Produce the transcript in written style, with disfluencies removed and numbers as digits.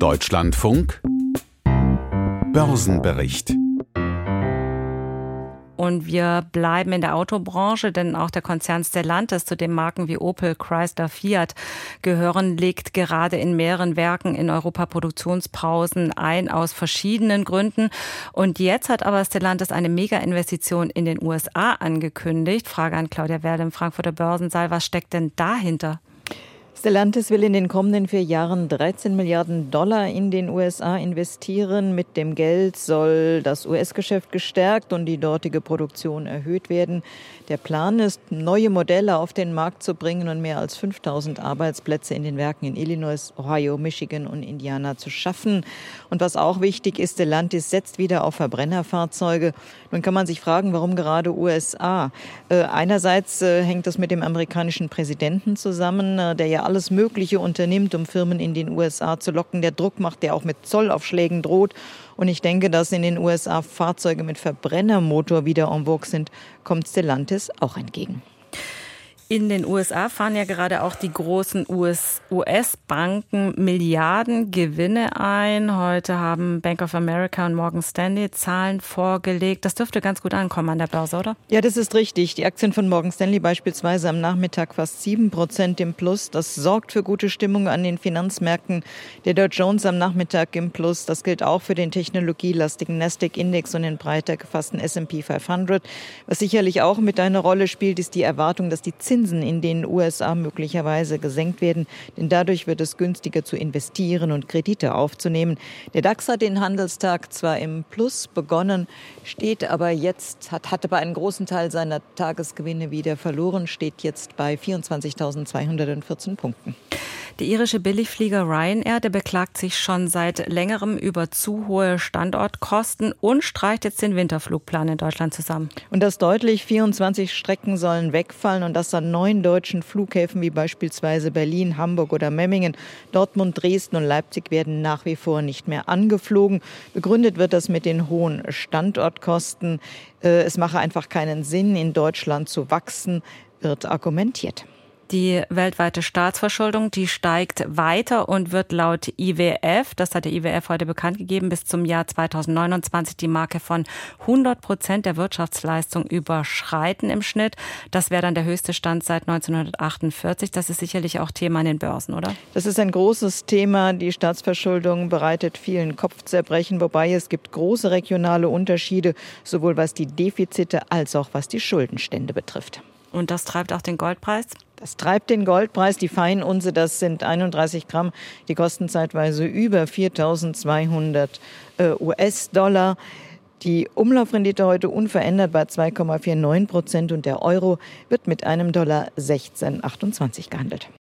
Deutschlandfunk Börsenbericht. Und wir bleiben in der Autobranche, denn auch der Konzern Stellantis, zu dem Marken wie Opel, Chrysler, Fiat gehören, legt gerade in mehreren Werken in Europa Produktionspausen ein, aus verschiedenen Gründen. Und jetzt hat aber Stellantis eine Mega-Investition in den USA angekündigt. Frage an Claudia Werle im Frankfurter Börsensaal. Was steckt denn dahinter? Stellantis will in den kommenden 4 Jahren $13 Milliarden in den USA investieren. Mit dem Geld soll das US-Geschäft gestärkt und die dortige Produktion erhöht werden. Der Plan ist, neue Modelle auf den Markt zu bringen und mehr als 5.000 Arbeitsplätze in den Werken in Illinois, Ohio, Michigan und Indiana zu schaffen. Und was auch wichtig ist, Stellantis setzt wieder auf Verbrennerfahrzeuge. Nun kann man sich fragen, warum gerade USA? Einerseits hängt das mit dem amerikanischen Präsidenten zusammen, der ja alles Mögliche unternimmt, um Firmen in den USA zu locken. Der Druck macht, der auch mit Zollaufschlägen droht. Und ich denke, dass in den USA Fahrzeuge mit Verbrennermotor wieder en vogue sind, kommt Stellantis auch entgegen. In den USA fahren ja gerade auch die großen US-Banken Milliarden Gewinne ein. Heute haben Bank of America und Morgan Stanley Zahlen vorgelegt. Das dürfte ganz gut ankommen an der Börse, oder? Ja, das ist richtig. Die Aktien von Morgan Stanley beispielsweise am Nachmittag fast 7% im Plus. Das sorgt für gute Stimmung an den Finanzmärkten. Der Dow Jones am Nachmittag im Plus. Das gilt auch für den technologielastigen Nasdaq-Index und den breiter gefassten S&P 500. Was sicherlich auch mit einer Rolle spielt, ist die Erwartung, dass die Zinsen in den USA möglicherweise gesenkt werden, denn dadurch wird es günstiger zu investieren und Kredite aufzunehmen. Der DAX hat den Handelstag zwar im Plus begonnen, steht aber jetzt, hat aber einen großen Teil seiner Tagesgewinne wieder verloren, steht jetzt bei 24.214 Punkten. Der irische Billigflieger Ryanair, der beklagt sich schon seit längerem über zu hohe Standortkosten und streicht jetzt den Winterflugplan in Deutschland zusammen. Und das deutlich, 24 Strecken sollen wegfallen und das an 9 deutschen Flughäfen wie beispielsweise Berlin, Hamburg oder Memmingen. Dortmund, Dresden und Leipzig werden nach wie vor nicht mehr angeflogen. Begründet wird das mit den hohen Standortkosten. Es mache einfach keinen Sinn, in Deutschland zu wachsen, wird argumentiert. Die weltweite Staatsverschuldung, die steigt weiter und wird laut IWF, das hat der IWF heute bekannt gegeben, bis zum Jahr 2029 die Marke von 100% der Wirtschaftsleistung überschreiten im Schnitt. Das wäre dann der höchste Stand seit 1948. Das ist sicherlich auch Thema an den Börsen, oder? Das ist ein großes Thema. Die Staatsverschuldung bereitet vielen Kopfzerbrechen, wobei es gibt große regionale Unterschiede, sowohl was die Defizite als auch was die Schuldenstände betrifft. Und das treibt auch den Goldpreis? Das treibt den Goldpreis. Die Feinunze, das sind 31 Gramm. Die kosten zeitweise über 4.200 US-Dollar. Die Umlaufrendite heute unverändert bei 2,49% und der Euro wird mit einem Dollar 16,28 gehandelt.